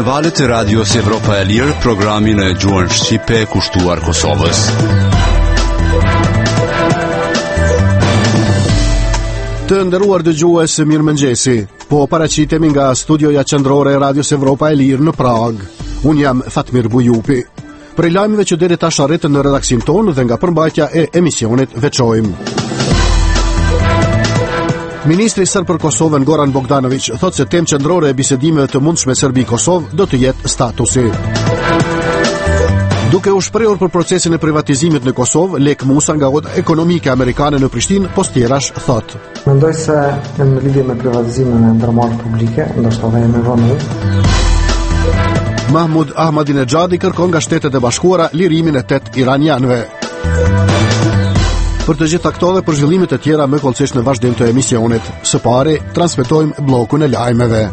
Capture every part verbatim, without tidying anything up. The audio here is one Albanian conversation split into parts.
në valët e radios Evropa e Lirë, programin e gjuhën shqipe kushtuar Kosovës. Të nderuar dëgjues, mirëmëngjesi. Po paraqitemi nga studioja qendrore e radios Evropa e Lirë në Prag. Unë jam Fatmir Bujupi. Për lajmeve që deri tash arritën në redaksin tonë dhe nga përmbajtja e emisionit veçojmë. Ministri sërb për Kosovën Goran Bogdanović thotë se temë qendrore e bisedimeve të mundshme Serbi-Kosovë do të jetë statusi. Duke u shprehur për procesin e privatizimit në Kosovë, Lek Musa nga Oda Ekonomike Amerikane në Prishtinë postjerash thotë: Mendoj se në lidhje me privatizimin e ndërmarrjeve publike, ndoshta dhe me vonë. Mahmud Ahmadinejadi kërkon nga Shtetet e Bashkuara lirimin e tetë iranianëve. Për të gjitha këto dhe për zhvillimet e tjera më kollësisht në vazhdim të emisionit. Së pari, transmetojmë bllokun e lajmeve.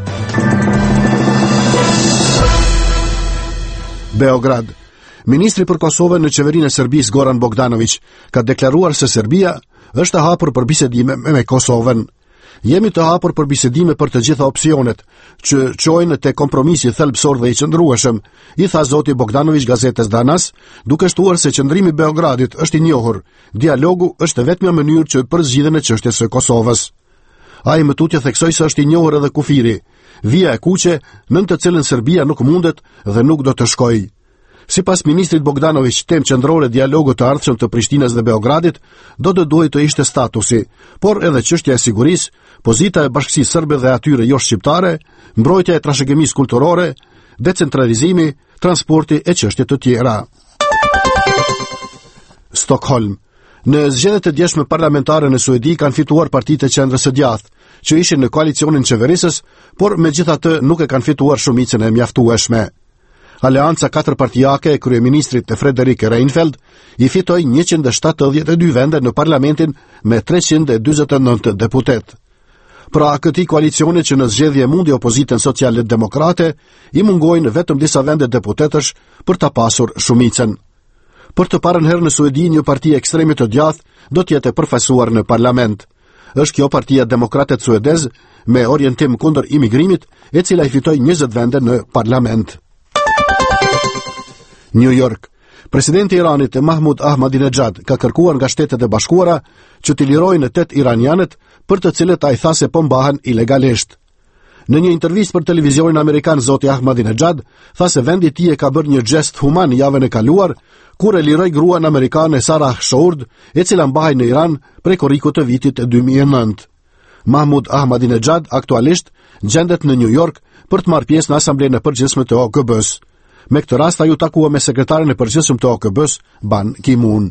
Beograd. Ministri për Kosovën në qeverinë e Serbisë Goran Bogdanović ka deklaruar se Serbia është e hapur për bisedime me Kosovën. Jemi të hapur për bisedime për të gjitha opsionet, që çojnë te kompromisi thelbësor dhe i qëndrueshëm, i tha zoti Bogdanović gazetës Danas, duke shtuar se qëndrimi i Beogradit është i njohur. Dialogu është vetmja mënyrë që për zgjidhjen e çështjes së Kosovës. Ai më tutje theksoi se është i njohur edhe kufiri, vija e kuqe nën të cilën Serbia nuk mundet dhe nuk do të shkojë. Sipas ministrit Bogdanović, temë qendrore dialogut të ardhshëm të Prishtinës dhe Beogradit do të duhet të ishte statusi, por edhe çështja e sigurisë, pozita e bashkësisë serbe dhe atyre jo shqiptare, mbrojtja e trashëgimisë kulturore, decentralizimi, transporti e çështje të tjera. Stockholm. Në zgjedhjet e djeshme parlamentare në Suedi kanë fituar partitë e qendrës së djathtë, që ishin në koalicionin qeverisës, por megjithatë nuk e kanë fituar shumicën e mjaftueshme. Aleanca katërpartijake e kryeministrit Frederik Reinfeldt i fitoi njëqind e shtatëdhjetë e dy vende në parlamentin me treqind e dyzet e nëntë deputet. Pra këtij koalicioni që në zgjedhje mundi opozitën sociale demokrate, i mungojnë vetëm disa vende deputetësh për ta pasur shumicën. Për të parën herë në Suedi një parti ekstremit të djathtë do të jetë përfaqësuar në parlament. Është kjo Partia Demokratet Suedez me orientim kundër imigrimit, e cila i fitoi njëzet vende në parlament. New York. Presidenti i Iranit Mahmud Ahmadinejad ka kërkuar nga Shtetet e Bashkuara që të lirojnë tetë iranianët për të cilët ai tha se po mbahen ilegalisht. Në një intervistë për televizionin amerikan, zoti Ahmadinejad tha se vendi i tij e ka bërë një gest human javën e kaluar kur e liroi gruan amerikane Sarah Shourd, e cila mbahej në Iran prej korrikut të vitit dy mijë e nëntë. Mahmud Ahmadinejad aktualisht gjendet në New York për të marrë pjesë në Asamblenë e Përgjithshme të O K B-s. Me këtë rast ai u takua me sekretarin e përgjithshëm të O K B-s, Ban Ki-moon.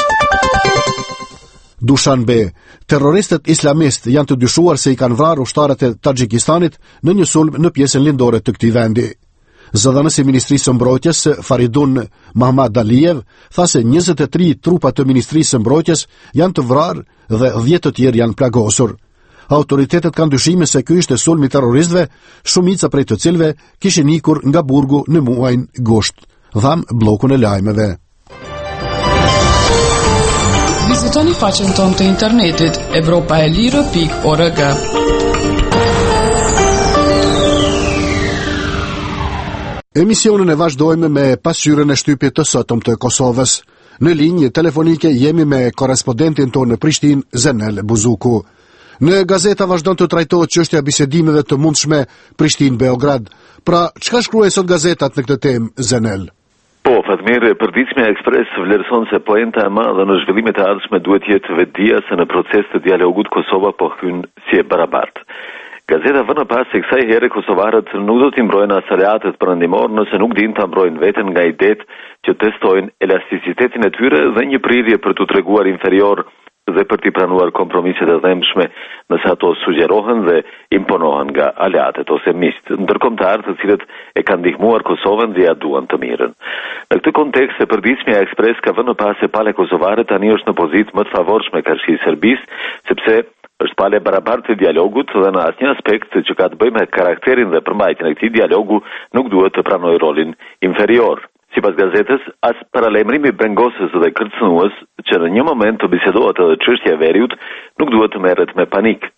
Dushanbe. Terroristët islamistë janë të dyshuar se i kanë vrarë ushtarët e Tadjikistanit në një sulm në pjesën lindore të këtij vendi. Zëdhënësi i Ministrisë së Mbrojtjes Faridun Mahmad Aliyev tha se njëzet e tri trupa të Ministrisë së Mbrojtjes janë të vrarë dhe dhjetë të tjerë janë plagosur. Autoritetet kanë dyshime se ky ishte sulmi terroristëve, shumica prej të cilëve kishin ikur nga burgu në muajin gusht. Dham bllokun e lajmeve. Vizitoni faqen tonë të internetit evropa e lirë pikë org. Emisionin e vazhdojmë me pasqyrën e shtypit të sotëm të Kosovës. Në linjë telefonike jemi me korrespondentin tonë në Prishtinë, Zenel Buzuku. Në gazeta vazhdon të trajtohet çështja e bisedimeve të mundshme Prishtinë-Beograd. Pra, çka shkruajnë sot gazetat në këtë temë, Zenel? Po, Fatmir, përditshmja Ekspres vlerëson se poenta e madhe në zhvillimet e ardhshme duhet jetë vetdia se në proces të dialogut Kosova po hyn si e barabartë. Gazeta vënë pas se kësaj here kosovarët nuk do t'i mbrojnë as aleatët perëndimor nëse nuk dinë ta mbrojnë veten nga idetë që testojnë elasticitetin e tyre dhe një prirje për t'u treguar inferior dhe për t'i pranuar kompromiset e dhëmshme nëse ato sugjerohen dhe imponohen nga aleatët ose miqtë ndërkombëtar të cilët e kanë ndihmuar Kosovën dhe ja duan të mirën. Në këtë kontekst, e përditshmja Ekspres ka vënë pas se pale kosovare tani është në pozitë më të favorshme karshi Serbisë, sepse është pale barabartë të dialogut dhe në asnjë aspekt që ka të bëjë me karakterin dhe përmbajtjen e këtij dialogu nuk duhet të pranojë rolin inferior. Sipas gazetës, as paralajmërimi bengosës dhe kërcënues që në një moment të bisedohet edhe çështja e veriut nuk duhet të merret me panik.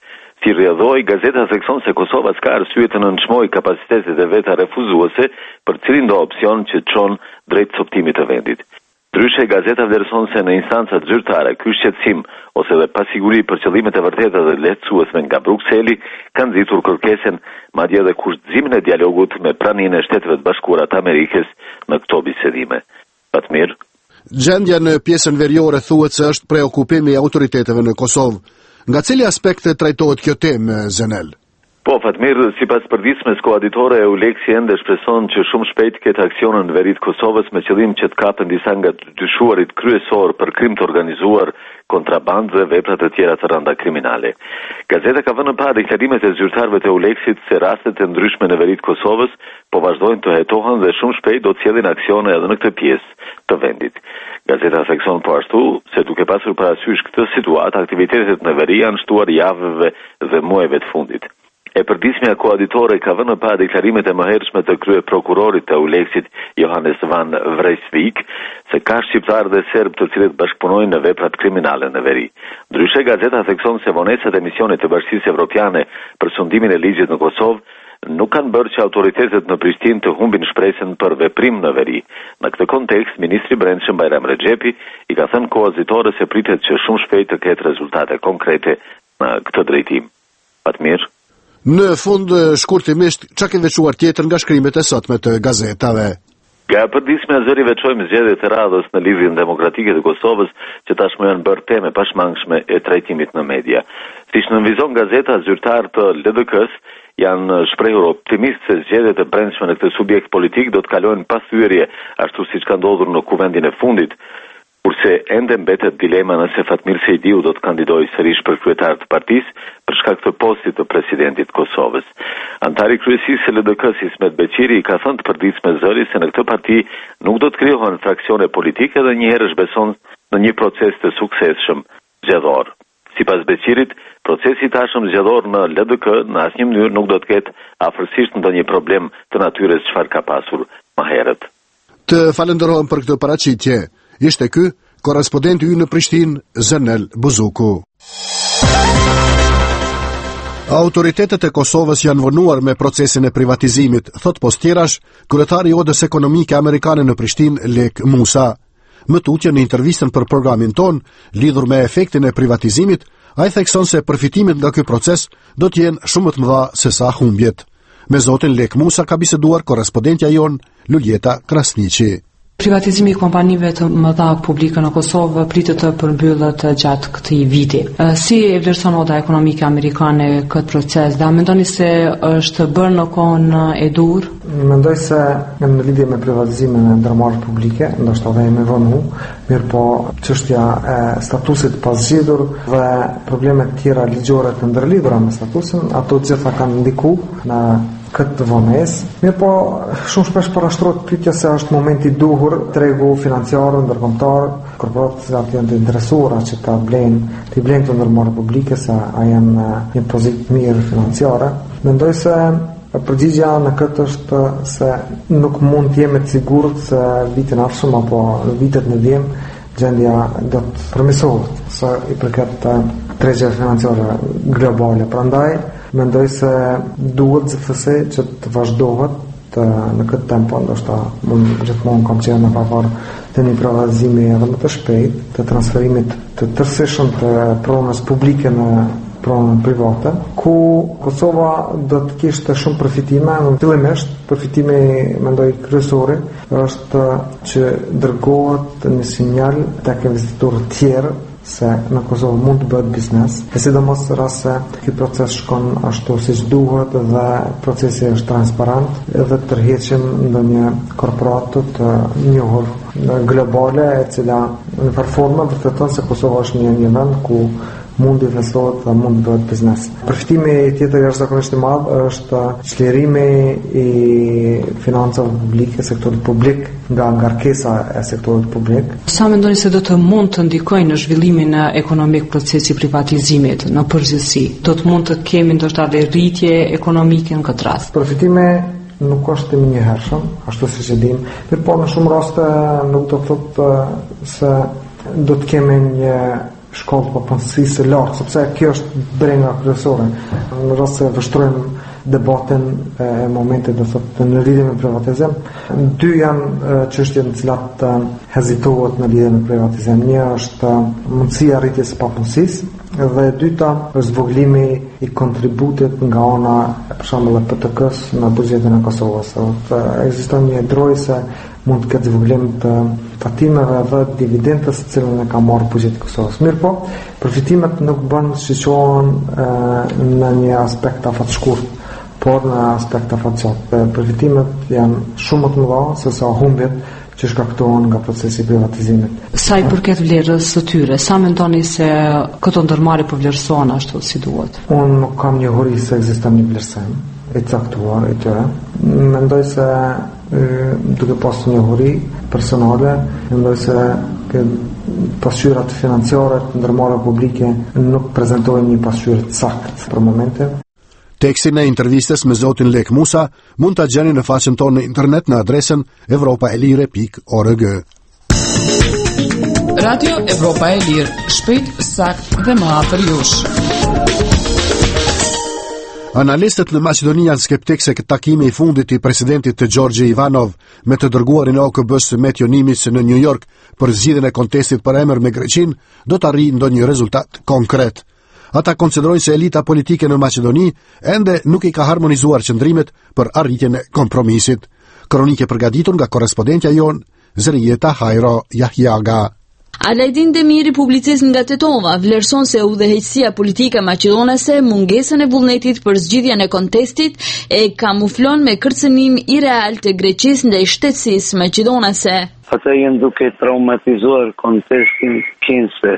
Si rrjedhoi, gazeta thekson se Kosova s'ka arsye të nënçmojë kapacitetet e veta refuzuese për cilin do opsion që çon drejt coptimit të vendit. Ndryshe, gazeta vlerëson se në instancat zyrtare ky shqetësim ose dhe pasiguri për qëllimet e vërteta dhe lehtësuesme nga Brukseli kanë nxitur kërkesën, madje edhe kushtëzimin e dialogut me praninë e Shteteve të Bashkuara të Amerikës në këto bisedime. Fatmir. Gjendja në pjesën veriore thuhet se është preokupimi i autoriteteve në Kosovë. Nga cili aspekt trajtohet kjo temë, Zenel? Po, Fatmir, sipas përditshmes koaditore Euleksi ende shpreson që shumë shpejt ketë aksionin në veri të Kosovës me qëllim që të kapen disa nga të dyshuarit kryesor për krim të organizuar, kontrabandë dhe vepra të tjera të rënda kriminale. Gazeta ka vënë pa deklarimet e zyrtarëve të Euleksit se rastet e ndryshme në veri të Kosovës po vazhdojnë të hetohen dhe shumë shpejt do të sjellin aksione edhe në këtë pjesë të vendit. Gazeta thekson po ashtu se duke pasur parasysh këtë situatë, aktivitetet në veri janë shtuar javëve dhe muajve të fundit. E përdismja koaditore ka vënë pa deklarimet e mëhershme të krye prokurorit të Euleksit Johannes van Vreeswijk se ka shqiptarë dhe serb të cilët bashkëpunojnë në veprat kriminale në veri. Ndryshe, gazeta thekson se vonesat e misionit të Bashkisë Evropiane për sundimin e ligjit në Kosovë nuk kanë bërë që autoritetet në Prishtinë të humbin shpresën për veprim në veri. Në këtë kontekst, ministri i Brendshëm Bajram Rexhepi i ka thënë koaditore se pritet që shumë shpejt të ketë rezultate konkrete në këtë drejtim. Fatmir. Në fund, shkurtimisht, çka ke veçuar tjetër nga shkrimet e sotme të gazetave? Nga përdismja zëri veçojmë zgjedhjet e radhës në lidhjen demokratike të Kosovës që tashmë janë bërë teme pashmangshme e trajtimit në media. Siç nënvizon gazeta, zyrtar të L D K-s janë shprehur optimist se zgjedhjet e brendshme në këtë subjekt politik do të kalojnë pa thyerje, ashtu siç ka ndodhur në kuvendin e fundit, kurse ende mbetet dilema nëse Fatmir Sejdiu do të kandidojë sërish për kryetar të partisë për shkak të postit të presidentit të Kosovës. Antari kryesisë së L D K-s Ismet Beqiri ka thënë të përditshme zëri se në këtë parti nuk do të krijohen fraksione politike dhe njëherë shbeson në një proces të suksesshëm zgjedhor. Sipas Beqirit, procesi i tashëm zgjedhor në L D K në asnjë mënyrë nuk do të ketë afërsisht ndonjë problem të natyrës çfarë ka pasur më herët. Të falenderojmë për këtë paraqitje. Ishte ky korrespondenti ynë në Prishtinë, Zenel Buzuku. Autoritetet e Kosovës janë vonuar me procesin e privatizimit, thot postjerash kryetari i Odës Ekonomike Amerikane në Prishtinë, Lek Musa. Më tutje në intervistën për programin ton, lidhur me efektin e privatizimit, ai thekson se përfitimet nga ky proces do të jenë shumë më të mëdha se sa humbjet. Me zotin Lek Musa ka biseduar korrespondentja jon Luljeta Krasniqi. Privatizimi i kompanive të mëdha publike në Kosovë pritet të përmbyllet gjatë këtij viti. Si e vlerëson Oda Ekonomike Amerikane këtë proces? Dhe mendoni se është bërë në kohën e dur? Mendoj se në lidhje me privatizimin e ndërmarrjes publike, ndoshta dhe me vonu, mirë po çështja e statusit pas zgjedhur dhe problemet tjera ligjore të ndërlidhura me statusin, ato gjitha kanë ndikuar në këtë vonesë. Mirë po, shumë shpesh parashtrohet pyetja se është momenti i duhur tregu financiar ndërkombëtar, korporatat që janë të interesuara që ta blejnë, të blejnë të ndërmarrje publike sa a janë në një pozitë mirë financiare. Mendoj se përgjigjja në këtë është se nuk mund të jemi të sigurt se vitin e ardhshëm apo vitet në vijim gjendja do të përmirësohet sa i përket tregjes financiare globale. Prandaj mendoj se duhet Z F S që të vazhdohet të, në këtë tempo, ndoshta mund gjithmonë kam qenë në favor të një privatizimi edhe më të shpejt, të transferimit të tërësishëm të pronës publike në pronën private, ku Kosova do të kishte shumë përfitime. Fillimisht, përfitimi mendoj kryesori është që dërgohet një sinjal tek investitorët tjerë se në Kosovë mund të bëhet biznes, e sidomos rast se ky proces shkon ashtu siç duhet dhe procesi është transparent edhe tërheqim ndonjë korporatë të njohur globale e cila në performa vërteton se Kosova është një, një vend ku mund të investohet dhe mund të bëhet biznes. Përfitimi tjetër jashtëzakonisht i madh është çlirimi i financave publike, sektorit publik nga ngarkesa e sektorit publik. Sa mendoni se do të mund të ndikojë në zhvillimin ekonomik procesi privatizimit në përgjithësi? Do të mund të kemi ndoshta edhe rritje ekonomike në këtë rast? Përfitimi nuk është i njëhershëm, ashtu siç e dim, por në shumë raste nuk do të thotë se do të kemi një shkollë të punësisë së lartë, sepse kjo është brenga kryesore. Në rast se vështrojmë debatin e momentit do thotë në lidhje me privatizim, dy janë çështjet në cilat hezitohet në lidhje me privatizim. Një është mundësia rritjes së papunësisë dhe e dyta është zvoglimi i kontributit nga ana për shembull e P T K-s në buxhetin e Kosovës. Ekziston një drojë se mund të ketë zvoglim të tatimeve dhe dividendës të cilën e ka marrë buxheti i Kosovës. Mirë po, përfitimet nuk bën shiqohen në një aspekt afatshkurt, por në aspekt afatgjat. Përfitimet janë shumë më të mëdha se sa humbjet që shkaktohen nga procesi i privatizimit. Sa i përket vlerës së tyre, sa mendoni se këto ndërmarrje po vlerësohen ashtu si duhet? Unë nuk kam njohuri se ekziston një vlerësim i caktuar i tyre. Mendoj se duke pasur njohuri personale, mendoj se që pasqyrat financiare të ndërmarrjeve publike nuk prezantojnë një pasqyrë të saktë për momentin. Tekstin e intervistës me zotin Lek Musa mund ta gjeni në faqen tonë në internet në adresën europa e lire pikë org. Radio Evropa e Lirë, shpejt, sakt dhe më afër jush. Analistët në Maqedoni janë skeptik se këtë takimi i fundit i presidentit të Gjorgji Ivanov me të dërguarin e O K B-s Metjo Nimis në New York për zgjidhjen e kontestit për emër me Greqinë do të arrijë ndonjë rezultat konkret. Ata konsiderojnë se elita politike në Maqedoni ende nuk i ka harmonizuar qëndrimet për arritjen e kompromisit. Kronike përgatitur nga korrespondentja jon Zërijeta Hajro Jahjaga. Alajdin Demiri, publicist nga Tetova, vlerëson se udhëheqësia politike maqedonase mungesën e vullnetit për zgjidhjen e kontestit e kamuflon me kërcënim ireal të Greqisë ndaj shtetësisë maqedonase. Ata janë duke traumatizuar kontestin kinse.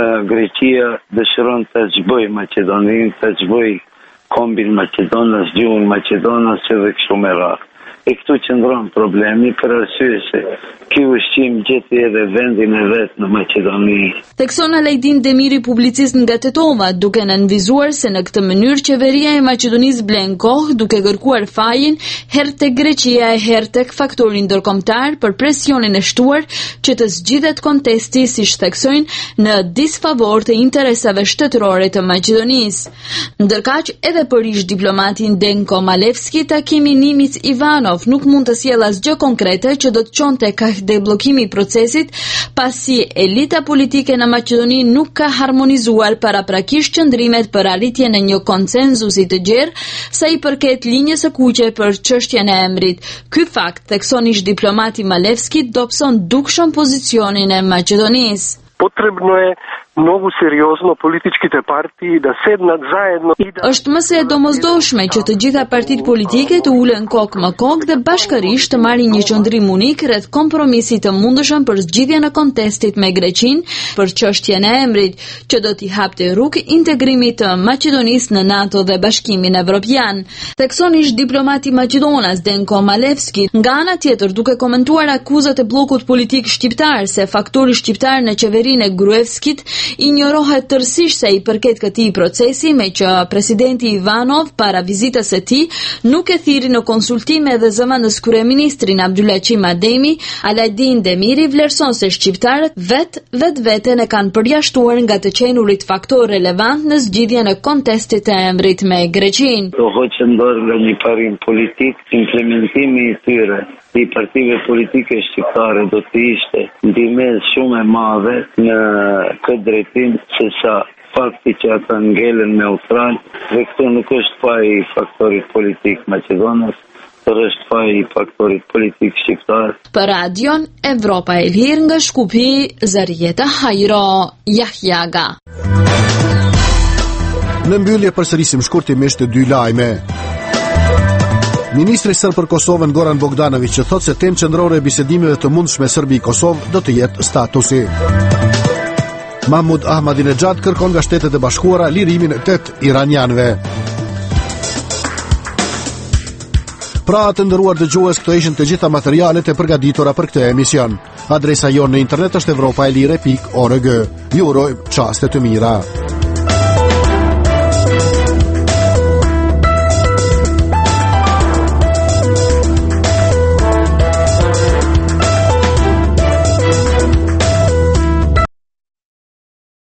Greqia dëshiron të zgjbëj Maqedoninë, të zgjbëj kombin Maqedonas, gjuhën Maqedonas që dhe kështu me radhë. E këtu qëndron problemi për arsye se ky ushqim gjeti edhe vendin e vet në Maqedoni. Tekson Alajdin Demiri, publicist nga Tetova, duke nënvizuar se në këtë mënyrë qeveria e Maqedonisë blen kohë duke kërkuar fajin herë tek Greqia e herë tek faktori ndërkombëtar për presionin e shtuar që të zgjidhet kontesti, siç theksojnë, në disfavor të interesave shtetërore të Maqedonisë. Ndërkaq, edhe për ish diplomatin Denko Malevski, takimi Nimis Ivanov nuk mund të sjellë asgjë konkrete që do të çonte ka deblokimi i procesit, pasi elita politike në Maqedoni nuk ka harmonizuar paraprakisht qëndrimet për arritjen e një konsenzusi të gjerë sa i përket linjës së kuqe për çështjen e emrit. Ky fakt, thekson ish diplomati Malevski, dobëson dukshëm pozicionin e Maqedonisë. Potrebno je mnogo seriozno političkите partiji da sednat zajedno i da... Është më se e domosdoshme që të gjitha partitë politike të ulen kokë më kokë dhe bashkërisht të marrin një qëndrim unik rreth kompromisit të mundshëm për zgjidhjen e kontestit me Greqinë për çështjen e emrit, që do t'i hapte rrugë integrimit të Maqedonisë në NATO dhe Bashkimin Evropian. Thekson ish diplomati maqedonas Denko Malevski, nga ana tjetër duke komentuar akuzat e bllokut politik shqiptar se faktori shqiptar në qeverinë e Gruevskit injorohet tërësisht se i përket këtij procesi, me që presidenti Ivanov para vizitës së tij nuk e thiri në konsultime dhe zëvendës kryeministrin Abdulaqim Ademi. Alajdin Demiri vlerëson se shqiptarët vet vetveten e kanë përjashtuar nga të qenurit faktor relevant në zgjidhjen e kontestit të emrit me Greqinë. Do hoqën dorë nga një parim politik, implementimi i tyre i partive politike shqiptare do të ishte ndihmës shumë e madhe në këtë drejtim se sa fakti që ata ngelen neutral, dhe këtu nuk është faji i faktorit politik maqedonas, por është faji i faktorit politik shqiptar. Për radion Evropa e Lirë nga Shkupi, Zërijeta Hajro Jahjaga. Në mbyllje përsërisim shkurtimisht dy lajme. Ministri sërb për Kosovën Goran Bogdanović që thotë se temë qendrore e bisedimeve të mundshme Serbi-Kosovë do të jetë statusi. Mahmud Ahmadinejad kërkon nga Shtetet e Bashkuara lirimin e tetë iranianëve. Pra të nderuar dëgjues, këto ishin të gjitha materialet e përgatitura për këtë emision. Adresa jonë në internet është europa e lire pikë org. Ju urojmë çaste të mira.